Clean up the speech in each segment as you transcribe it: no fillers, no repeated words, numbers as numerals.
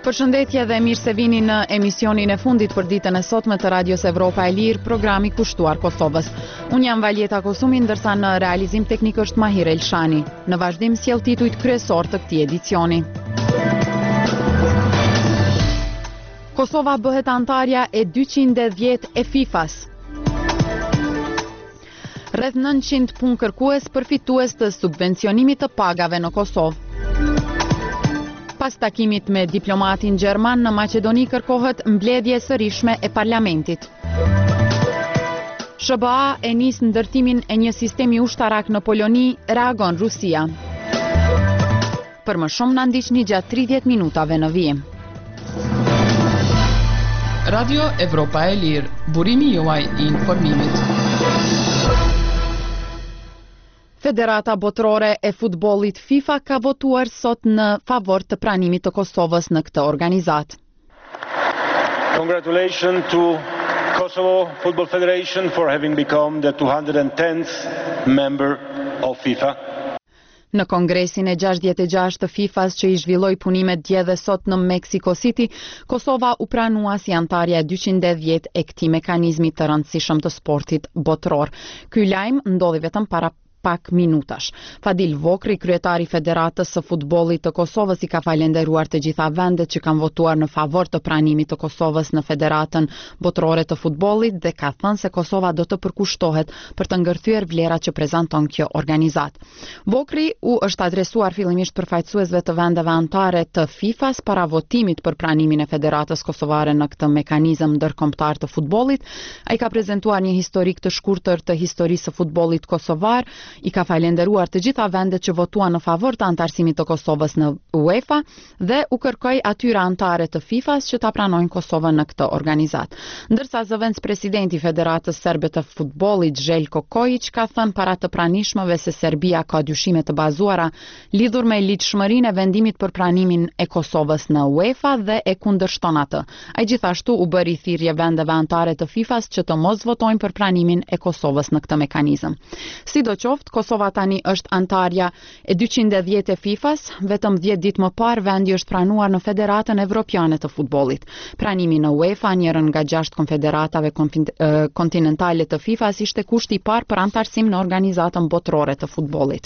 Përshëndetje dhe mirë se vini në emisionin e fundit për ditën e sotme të Radios Evropa e Lirë, programi kushtuar Kosovës. Unë jam Valjeta Kosumi, ndërsa në realizim teknik është Mahir Elshani. Në vazhdim sjell titujt kryesor të këtij edicioni. Kosova bëhet antarja e 210 e FIFA-s. Rreth 900 punë kërkues për fitues të subvencionimit të pagave në Kosovë. Pas takimit me diplomatin gjerman në Maqedoni kërkohet mbledhje sërishme e parlamentit. SBA e nis ndërtimin e një sistemi ushtarak në Poloni, reagon Rusia. Për më shumë na ndiqni gjatë 30 minutave në vijim. Radio Evropa e Lirë, burimi juaj I informimit. Federata Botërore e Futbollit FIFA ka votuar sot në favor të pranimit të Kosovës në këtë organizat. Congratulations to Kosovo Football Federation for having become the 210th member of FIFA. Në kongresin e 66 të FIFA-s që I zhvilloi punimet dje dhe sot në Mexico City, Kosova u pranua si antarja 210 e këtij mekanizmi të rëndësishëm të sportit botëror. Ky lajm ndodhi vetëm para pak minutash. Fadil Vokri, kryetari Federatës së Futbollit të Kosovës, I ka falenderuar të gjitha vendet që kanë votuar në favor të pranimit të Kosovës në Federatën Botërore të Futbollit dhe ka thënë se Kosova do të përkushtohet për të ngërthyer vlerat që prezanton kjo organizat. Vokri u është adresuar fillimisht përfaqësuesve të vendeve anëtare të FIFA-s para votimit për pranimin e Federatës Kosovare në këtë mekanizëm ndërkombëtar të futbollit. Ai ka prezantuar një historik të shkurtër të historisë së futbollit kosovar. I ka falenderuar të gjitha vendet që votuan në favor të antarësimit të Kosovës në UEFA dhe u kërkoi atyre anëtare të FIFA-s që ta pranojnë Kosovën në këtë organizat. Ndërsa zëvendës presidenti I Federatës Serbe të Futbollit Željko Kojić ka thënë para të pranishmëve se Serbia ka dyshime të bazuara lidhur me ligjshmërinë e vendimit për pranimin e Kosovës në UEFA dhe e kundërshton atë. Ai gjithashtu u bëri thirrje vendeve anëtare të FIFA-s që të mos votojnë për pranimin e Kosovës në këtë mekanizëm. Sidoqoftë, Kosova tani është antarja e 210 e FIFA-s, vetëm 10 ditë më parë vendi është pranuar në Federatën Evropiane të Futbollit. Pranimi në UEFA, njërën nga 6 konfederatave kontinentale të FIFA-s, ishte kushti I parë për antarësim në organizatën botërore të futbollit.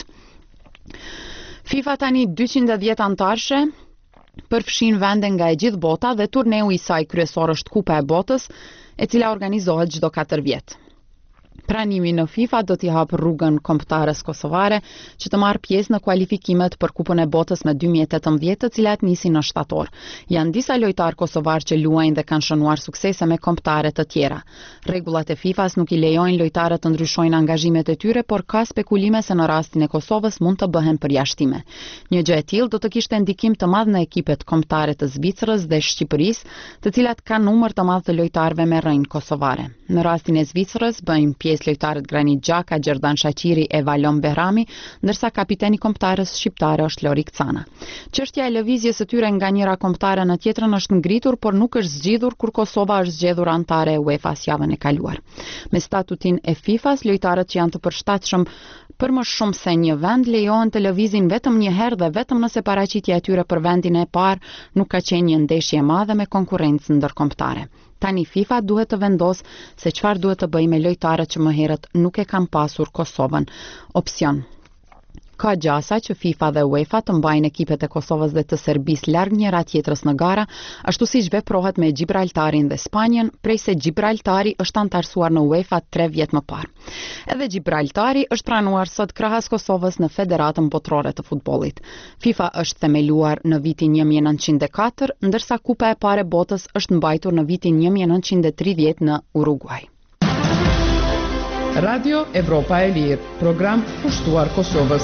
FIFA tani 210 antarëshe përfshin vende nga e gjithë bota dhe turneu I saj kryesor është Kupa e Botës, e cila organizohet çdo 4 vjet. Pranimi në FIFA do t'i hapë rrugën kombëtares kosovare që të marrë pjesë në kualifikimet për Kupën e Botës me 2018, të cilat nisin në shtator. Janë disa lojtarë kosovar që luajnë dhe kanë shënuar suksese me kombëtare të tjera. Rregullat e FIFA-s nuk I lejojnë lojtarët të ndryshojnë angazhimet e tyre, por ka spekulime se në rastin e Kosovës mund të bëhen përjashtime. Një gjë e tillë do të kishte ndikim të madh në ekipet kombëtare të Zvicrës dhe Shqipërisë, të cilat kanë numër të madh të lojtarëve me rrënjë kosovare. Në rastin e Zvicrës bëjnë pjesë lojtarët Granit Xhaka, Gjerdan Shaqiri e Valon Behrami, ndërsa kapiteni kombëtarës shqiptare është Lori Kcana. Çështja e lëvizjes së tyre nga njëra kombëtare në tjetrën është ngritur, por nuk është zgjidhur kur Kosova është zgjedhur antare e UEFA-s javën e kaluar. Me statutin e FIFA-s, lojtarët që janë të përshtatshëm për më shumë se një vend lejohen të lëvizin vetëm një herë dhe vetëm nëse paraqitja e tyre për vendin e parë nuk ka qenë një ndeshje e madhe me konkurrencë ndërkombëtare. Tani FIFA duhet të vendosë se çfarë duhet të bëjë me lojtarët që më herët nuk e kanë pasur Kosovën opsion. Ka gjasa që FIFA dhe UEFA të mbajnë ekipet e Kosovës dhe të Serbisë larg njëra tjetrës në gara, ashtu siç veprohet me Gibraltarin dhe Spanjën, prej se Gibraltari është antarësuar në UEFA 3 vjet më parë. Edhe Gibraltari është pranuar sot krahas Kosovës në Federatën Botërore të Futbollit. FIFA është themeluar në vitin 1904, ndërsa Kupa e parë e botës është mbajtur në vitin 1930 në Uruguay. Radio Evropa e Lirë, program kushtuar Kosovës.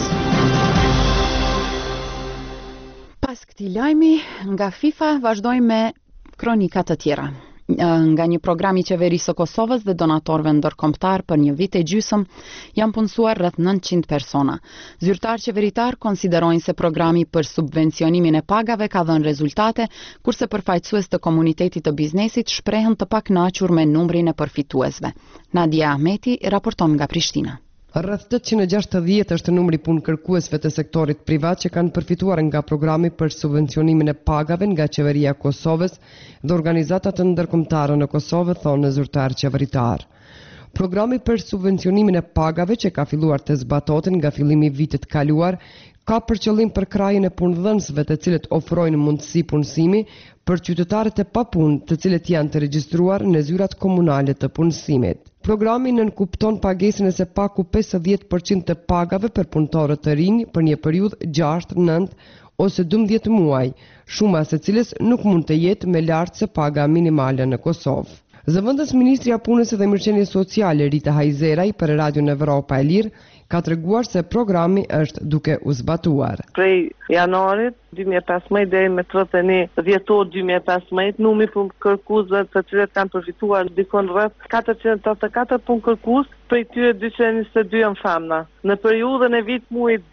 Pas këtij lajmi nga FIFA vazhdojmë me kronikat të tjera. Nga një program I qeverisë së Kosovës dhe donatorëve ndërkombëtar për një vit e gjysmë janë punësuar rreth 900 persona. Zyrtarë qeveritar konsiderojnë se programi për subvencionimin e pagave ka dhënë rezultate, kurse përfaqësues të komunitetit të biznesit shprehen të pakënaqur me numrin e përfituesve. Nadia Ahmeti raporton nga Prishtina. Rreth 860 është numri punëkërkuesve të sektorit privat që kanë përfituar nga programi për subvencionimin e pagave nga qeveria e Kosovës dhe organizatat ndërkombëtare në Kosovë, thonë zyrtar qeveritar. Programi për subvencionimin e pagave që ka filluar të zbatohet nga fillimi i vitit kaluar ka për qëllim përkrajjen e punëdhënësve të cilët ofrojnë mundësi punësimi për qytetarët e papunë të cilët janë të regjistruar në zyrat komunale të punësimit. Programi nënkupton pagesën e së paku 50% të pagave për punëtorët të rinj për një periudhë 6, 9 ose 12 muaj, shuma se cilës nuk mund të jetë më lart se paga minimale në Kosovë. Zëvendës Ministria e Punës dhe Mirëqenies Sociale Rita Hajzeraj për Radion Evropa e Lirë ka treguar se programi është duke u zbatuar. Prej janarit 2015 deri me 31 dhjetor 2015, numri punëkërkuesve të cilët kanë përfituar dikon rreth 484 punëkërkues, prej tyre 222 janë femna. Në periudhën e vit muajit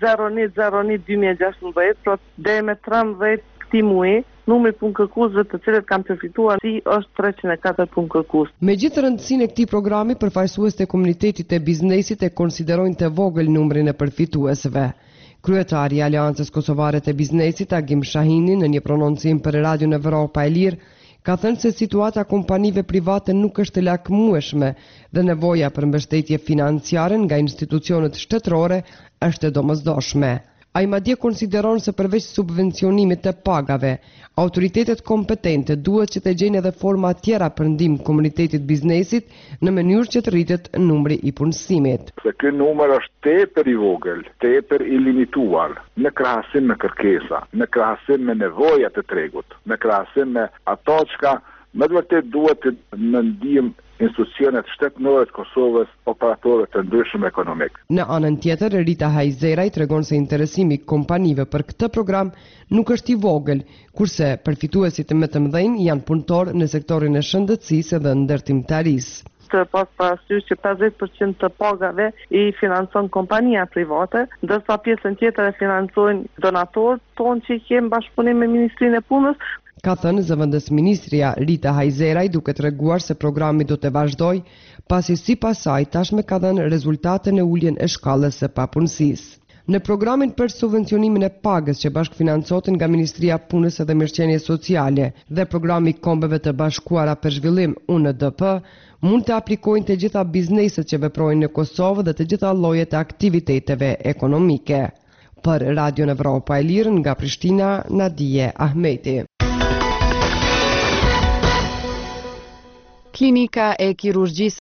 01/01/2016 deri me 13 këtij muaji, numri punëkërkuesve të cilët kanë përfituar është 304 punëkërkues. Megjithë rëndësinë e këtij programi, përfaqësuesit e komunitetit e biznesit e konsiderojnë të vogël numrin e përfituesve. Kryetari i Aleancës Kosovare të Biznesit, Agim Shahini, në një prononcim për Radion Evropa e Lirë, ka thënë se situata kompanive private nuk është lakmueshme dhe nevoja për mbështetje financiare nga institucionet shtetërore është e domosdoshme. Ai madje konsideron se përveç subvencionimit të pagave, autoritetet kompetente duhet që të gjejnë edhe forma tjera për ndihmë komunitetit biznesit në mënyrë që të rritet numri i punësimit. Se ky numër është tepër i vogël, tepër i limituar në krahasim me kërkesa, në krahasim me nevojat e tregut, në krahasim me ato çka me vërtet duhet në ndihmë institucionet shtetërore të Kosovës, operatorët të ndryshëm ekonomik. Në anën tjetër, Rita Hajzeraj tregon se interesimi i kompanive për këtë program nuk është i vogël, kurse përfituesit më të mëdhenj janë punëtorë në sektorin e shëndetësisë dhe ndërtimtarisë. Të pas parasysh që 50% të pagave i financon kompania private, ndërsa pjesën tjetër e financojnë donatorët tonë që kemë bashkëpunim me Ministrinë e Punës. Ka thënë zëvendës Ministria Rita Hajzeraj, duke treguar se programi do të vazhdojë, pasi sipas saj tashmë ka dhënë rezultate në uljen e shkallës së papunësisë. Në programin për subvencionimin e pagës që bashkëfinancohet nga Ministria e Punës dhe Mirëqenies Sociale dhe programi i Kombeve të Bashkuara për Zhvillim UNDP, mund të aplikojnë të gjitha bizneset që veprojnë në Kosovë dhe të gjitha llojet e aktiviteteve ekonomike. Për Radion Evropa e Lirë nga Prishtina, Nadije Ahmeti. Klinika e kirurgjisë